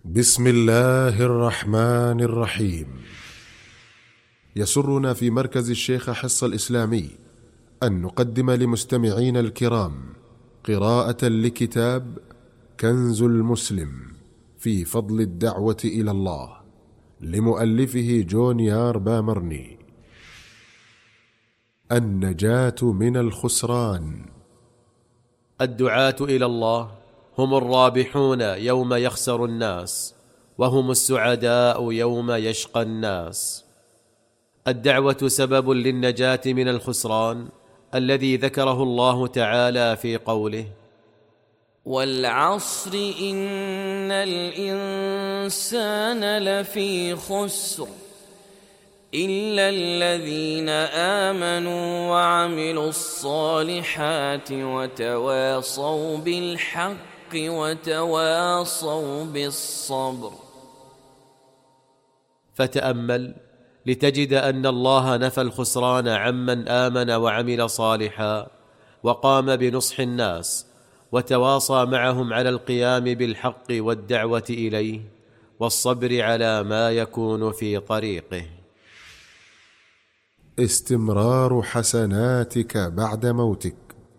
بسم الله الرحمن الرحيم. يسرنا في مركز الشيخ حصة الإسلامي أن نقدم لمستمعينا الكرام قراءة لكتاب كنز المسلم في فضل الدعوة إلى الله لمؤلفه جون يار بامرني. النجاة من الخسران. الدعاة إلى الله هم الرابحون يوم يخسر الناس، وهم السعداء يوم يشقى الناس. الدعوة سبب للنجاة من الخسران الذي ذكره الله تعالى في قوله: والعصر إن الإنسان لفي خسر إلا الذين آمنوا وعملوا الصالحات وتواصوا بالحق وتواصوا بالصبر. فتأمل لتجد أن الله نفى الخسران عمن آمن وعمل صالحا وقام بنصح الناس وتواصى معهم على القيام بالحق والدعوة إليه والصبر على ما يكون في طريقه. استمرار حسناتك بعد موتك.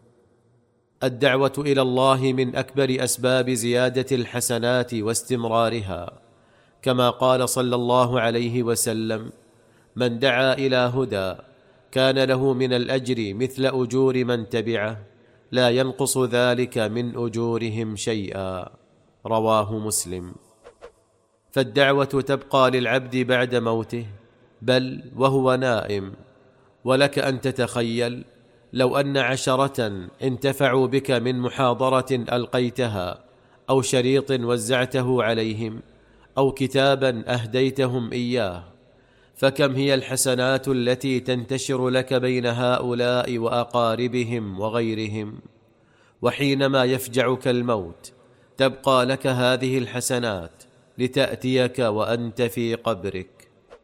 الدعوة إلى الله من أكبر أسباب زيادة الحسنات واستمرارها، كما قال صلى الله عليه وسلم: من دعا إلى هدى كان له من الأجر مثل أجور من تبعه لا ينقص ذلك من أجورهم شيئا. رواه مسلم. فالدعوة تبقى للعبد بعد موته، بل وهو نائم. ولك أن تتخيل لو أن 10 انتفعوا بك من محاضرة ألقيتها أو شريط وزعته عليهم أو كتابا أهديتهم إياه، فكم هي الحسنات التي تنتشر لك بين هؤلاء وأقاربهم وغيرهم. وحينما يفجعك الموت تبقى لك هذه الحسنات لتأتيك وأنت في قبرك.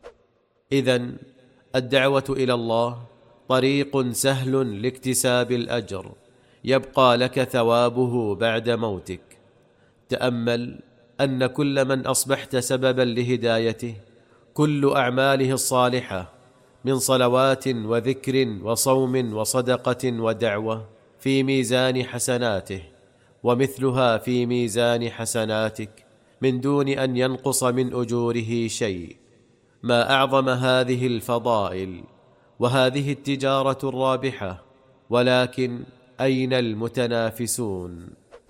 إذن الدعوة إلى الله طريق سهل لاكتساب الأجر يبقى لك ثوابه بعد موتك. تأمل أن كل من أصبحت سببا لهدايته كل أعماله الصالحة من صلوات وذكر وصوم وصدقة ودعوة في ميزان حسناته، ومثلها في ميزان حسناتك من دون أن ينقص من أجوره شيء. ما أعظم هذه الفضائل وهذه التجارة الرابحة، ولكن أين المتنافسون؟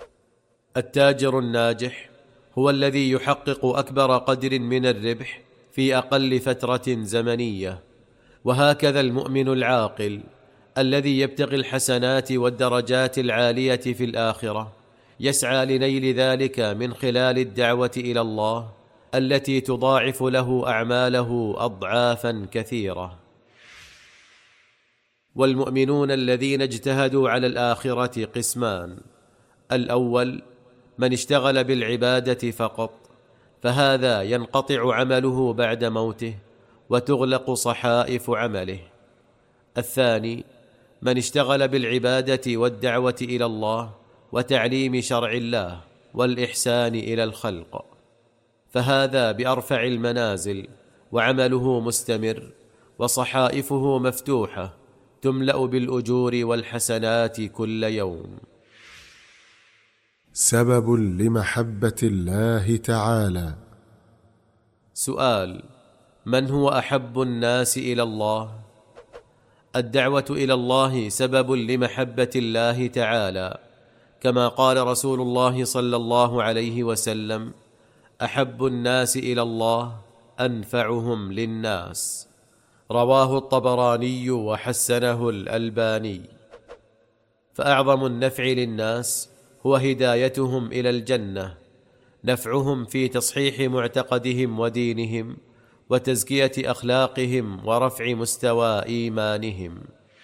التاجر الناجح هو الذي يحقق أكبر قدر من الربح في أقل فترة زمنية، وهكذا المؤمن العاقل الذي يبتغي الحسنات والدرجات العالية في الآخرة يسعى لنيل ذلك من خلال الدعوة إلى الله التي تضاعف له أعماله أضعافا كثيرة. والمؤمنون الذين اجتهدوا على الآخرة قسمان: الأول من اشتغل بالعبادة فقط، فهذا ينقطع عمله بعد موته وتغلق صحائف عمله. الثاني من اشتغل بالعبادة والدعوة إلى الله وتعليم شرع الله والإحسان إلى الخلق، فهذا بأرفع المنازل وعمله مستمر وصحائفه مفتوحة تملأ بالأجور والحسنات كل يوم. سبب لمحبة الله تعالى. سؤال: من هو أحب الناس إلى الله؟ الدعوة إلى الله سبب لمحبة الله تعالى، كما قال رسول الله صلى الله عليه وسلم: أحب الناس إلى الله أنفعهم للناس. رواه الطبراني وحسنه الألباني. فأعظم النفع للناس هو هدايتهم إلى الجنة، نفعهم في تصحيح معتقدهم ودينهم وتزكية أخلاقهم ورفع مستوى إيمانهم.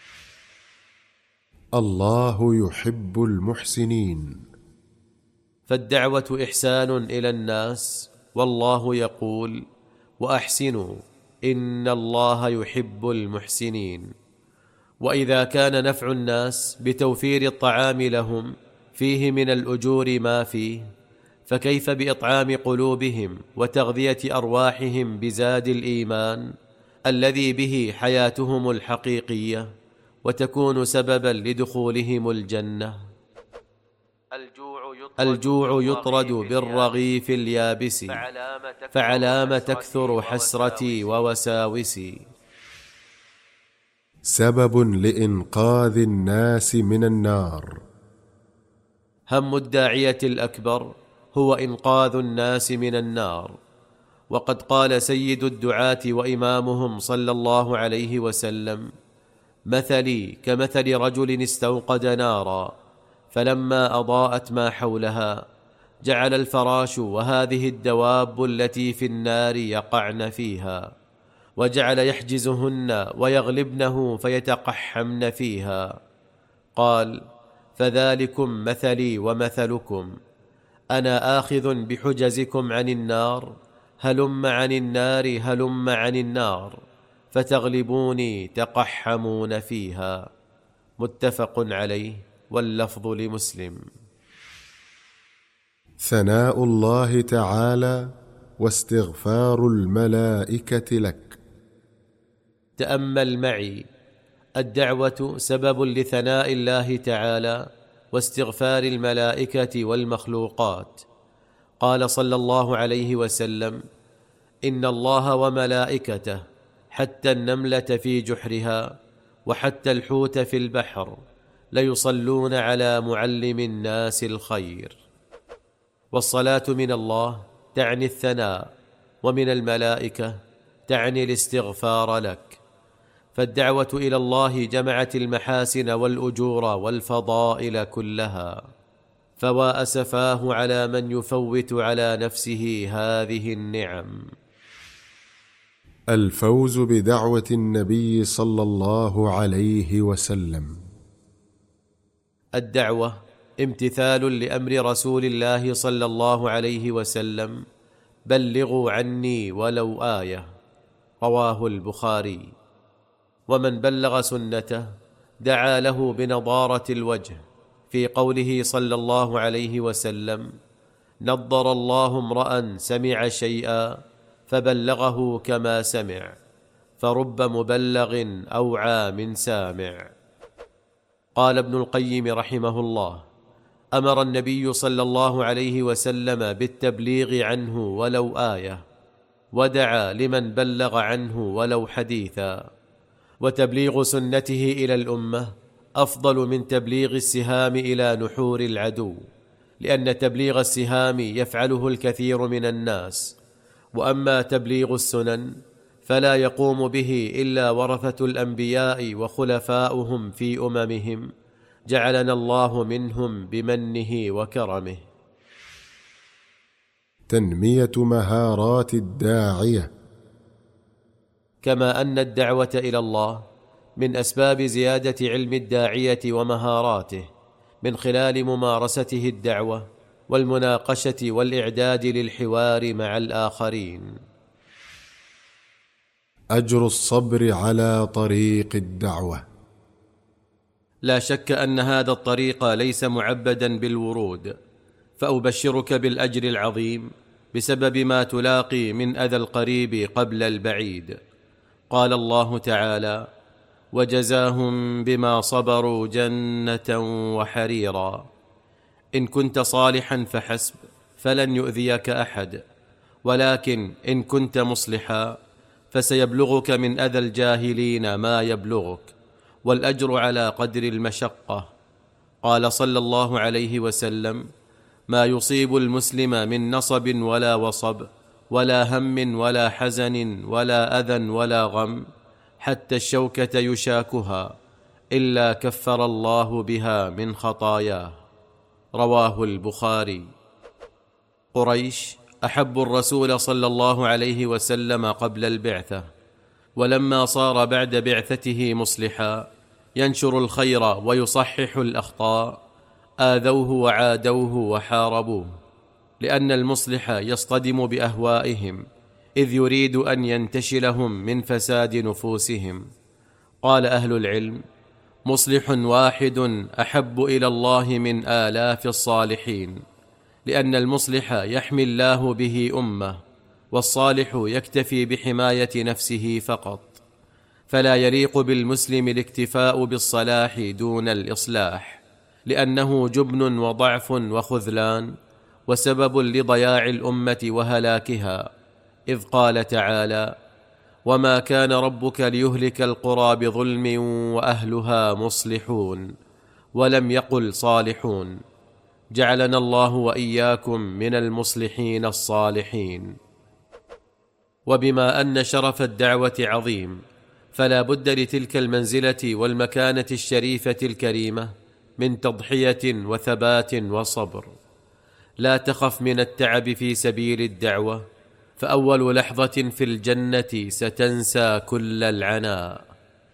الله يحب المحسنين. فالدعوة إحسان إلى الناس، والله يقول: وأحسنوا إن الله يحب المحسنين. وإذا كان نفع الناس بتوفير الطعام لهم فيه من الأجور ما فيه، فكيف بإطعام قلوبهم وتغذية أرواحهم بزاد الإيمان الذي به حياتهم الحقيقية وتكون سببا لدخولهم الجنة؟ الجوع يطرد بالرغيف اليابس، فعلام تكثر حسرتي ووساوسي. سبب لإنقاذ الناس من النار. هم الداعية الأكبر هو إنقاذ الناس من النار، وقد قال سيد الدعاة وإمامهم صلى الله عليه وسلم: مثلي كمثل رجل استوقد نارا، فلما أضاءت ما حولها جعل الفراش وهذه الدواب التي في النار يقعن فيها، وجعل يحجزهن ويغلبنه فيتقحمن فيها. قال: فذلكم مثلي ومثلكم، أنا آخذ بحجزكم عن النار، هلم عن النار هلم عن النار، فتغلبوني تقحمون فيها. متفق عليه، واللفظ لمسلم. ثناء الله تعالى واستغفار الملائكة لك. تأمل معي: الدعوة سبب لثناء الله تعالى واستغفار الملائكة والمخلوقات. قال صلى الله عليه وسلم: إن الله وملائكته حتى النملة في جحرها وحتى الحوت في البحر ليصلون على معلم الناس الخير. والصلاة من الله تعني الثناء، ومن الملائكة تعني الاستغفار لك. فالدعوة إلى الله جمعت المحاسن والأجور والفضائل كلها، فوا أسفاه على من يفوت على نفسه هذه النعم. الفوز بدعوة النبي صلى الله عليه وسلم. الدعوة امتثال لأمر رسول الله صلى الله عليه وسلم: بلغوا عني ولو آية. رواه البخاري. ومن بلغ سنته دعا له بنضارة الوجه، في قوله صلى الله عليه وسلم: نضر الله امرأ سمع شيئا فبلغه كما سمع، فرب مبلغ أوعى من سامع. قال ابن القيم رحمه الله: أمر النبي صلى الله عليه وسلم بالتبليغ عنه ولو آية، ودعا لمن بلغ عنه ولو حديثا. وتبليغ سنته إلى الأمة أفضل من تبليغ السهام إلى نحور العدو، لأن تبليغ السهام يفعله الكثير من الناس، وأما تبليغ السنن فلا يقوم به إلا ورثة الأنبياء وخلفاؤهم في أممهم، جعلنا الله منهم بمنه وكرمه. تنمية مهارات الداعية. كما أن الدعوة إلى الله من أسباب زيادة علم الداعية ومهاراته من خلال ممارسته الدعوة والمناقشة والإعداد للحوار مع الآخرين. أجر الصبر على طريق الدعوة. لا شك أن هذا الطريق ليس معبدا بالورود، فأبشرك بالأجر العظيم بسبب ما تلاقي من أذى القريب قبل البعيد. قال الله تعالى: وجزاهم بما صبروا جنة وحريرا. إن كنت صالحا فحسب، فلن يؤذيك أحد، ولكن إن كنت مصلحا فسيبلغك من أذى الجاهلين ما يبلغك، والأجر على قدر المشقة. قال صلى الله عليه وسلم: ما يصيب المسلم من نصب ولا وصب ولا هم ولا حزن ولا أذى ولا غم حتى الشوكة يشاكها إلا كفر الله بها من خطاياه. رواه البخاري. قريش أحبوا الرسول صلى الله عليه وسلم قبل البعثة، ولما صار بعد بعثته مصلحا ينشر الخير ويصحح الأخطاء آذوه وعادوه وحاربوه، لأن المصلح يصطدم بأهوائهم إذ يريد أن ينتشلهم من فساد نفوسهم. قال أهل العلم: مصلح واحد أحب إلى الله من آلاف الصالحين، لأن المصلح يحمي الله به أمة، والصالح يكتفي بحماية نفسه فقط، فلا يليق بالمسلم الاكتفاء بالصلاح دون الإصلاح، لأنه جبن وضعف وخذلان، وسبب لضياع الأمة وهلاكها، إذ قال تعالى: وما كان ربك ليهلك القرى بظلم وأهلها مصلحون، ولم يقل صالحون. جعلنا الله وإياكم من المصلحين الصالحين. وبما أن شرف الدعوة عظيم، فلا بد لتلك المنزلة والمكانة الشريفة الكريمة من تضحية وثبات وصبر. لا تخف من التعب في سبيل الدعوة، فأول لحظة في الجنة ستنسى كل العناء.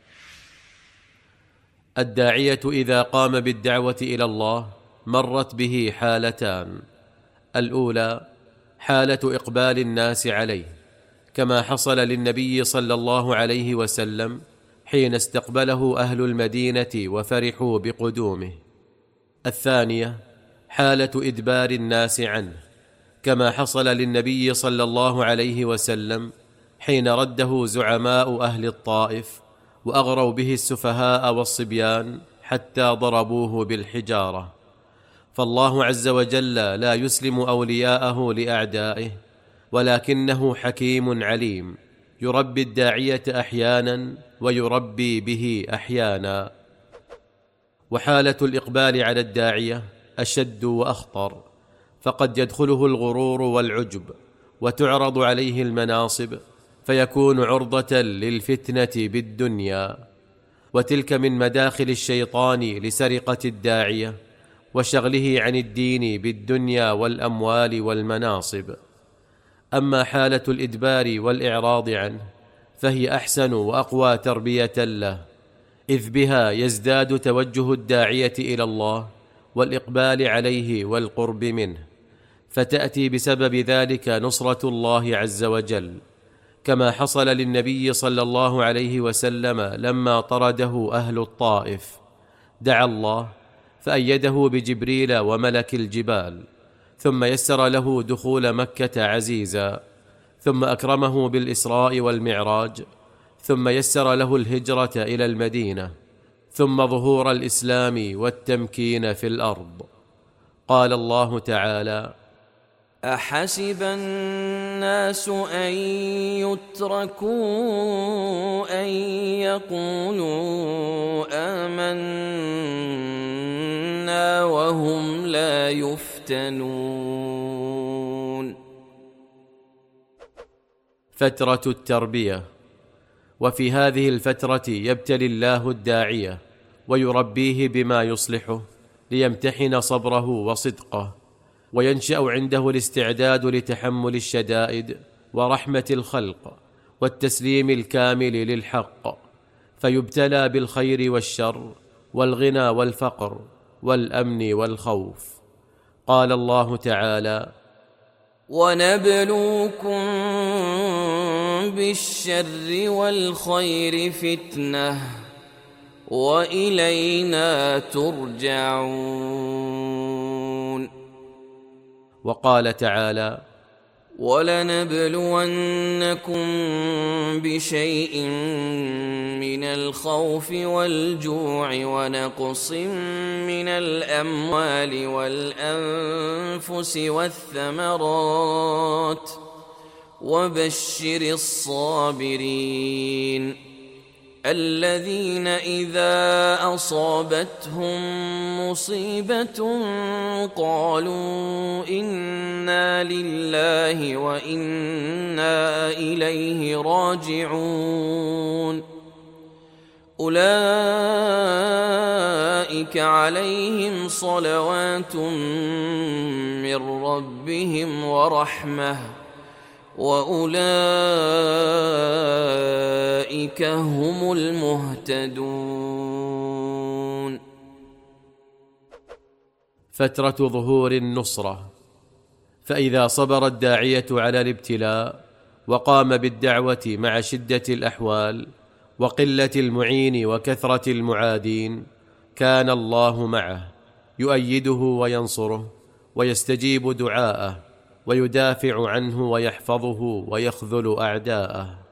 الداعية إذا قام بالدعوة إلى الله مرت به حالتان: الأولى حالة إقبال الناس عليه، كما حصل للنبي صلى الله عليه وسلم حين استقبله أهل المدينة وفرحوا بقدومه. الثانية حالة إدبار الناس عنه، كما حصل للنبي صلى الله عليه وسلم حين رده زعماء أهل الطائف وأغروا به السفهاء والصبيان حتى ضربوه بالحجارة. فالله عز وجل لا يسلم أولياءه لأعدائه، ولكنه حكيم عليم، يربي الداعية أحيانا ويربي به أحيانا. وحالة الإقبال على الداعية أشد وأخطر، فقد يدخله الغرور والعجب، وتعرض عليه المناصب، فيكون عرضة للفتنة بالدنيا، وتلك من مداخل الشيطان لسرقة الداعية وشغله عن الدين بالدنيا والأموال والمناصب. أما حالة الإدبار والإعراض عنه فهي أحسن وأقوى تربية له، إذ بها يزداد توجه الداعية إلى الله والإقبال عليه والقرب منه، فتأتي بسبب ذلك نصرة الله عز وجل، كما حصل للنبي صلى الله عليه وسلم لما طرده أهل الطائف، دعا الله فأيده بجبريل وملك الجبال، ثم يسر له دخول مكة عزيزا، ثم أكرمه بالإسراء والمعراج، ثم يسر له الهجرة إلى المدينة، ثم ظهور الإسلام والتمكين في الأرض. قال الله تعالى: أحسب الناس أن يتركوا أن يقولوا آمنا وهم لا يفتنون. فترة التربية. وفي هذه الفترة يبتلي الله الداعية ويربيه بما يصلحه ليمتحن صبره وصدقه، وينشأ عنده الاستعداد لتحمل الشدائد ورحمة الخلق والتسليم الكامل للحق، فيبتلى بالخير والشر والغنى والفقر والأمن والخوف. قال الله تعالى: ونبلوكم بالشر والخير فتنة وإلينا ترجعون. وقال تعالى: ولنبلونكم بشيء من الخوف والجوع ونقص من الأموال والأنفس والثمرات وبشر الصابرين الذين إذا أصابتهم مصيبة قالوا إنا لله وإنا إليه راجعون أولئك عليهم صلوات من ربهم ورحمة وأولئك هم المهتدون. فترة ظهور النصرة. فإذا صبر الداعية على الابتلاء وقام بالدعوة مع شدة الأحوال وقلة المعين وكثرة المعادين، كان الله معه يؤيده وينصره ويستجيب دعاءه ويدافع عنه ويحفظه ويخذل أعداءه.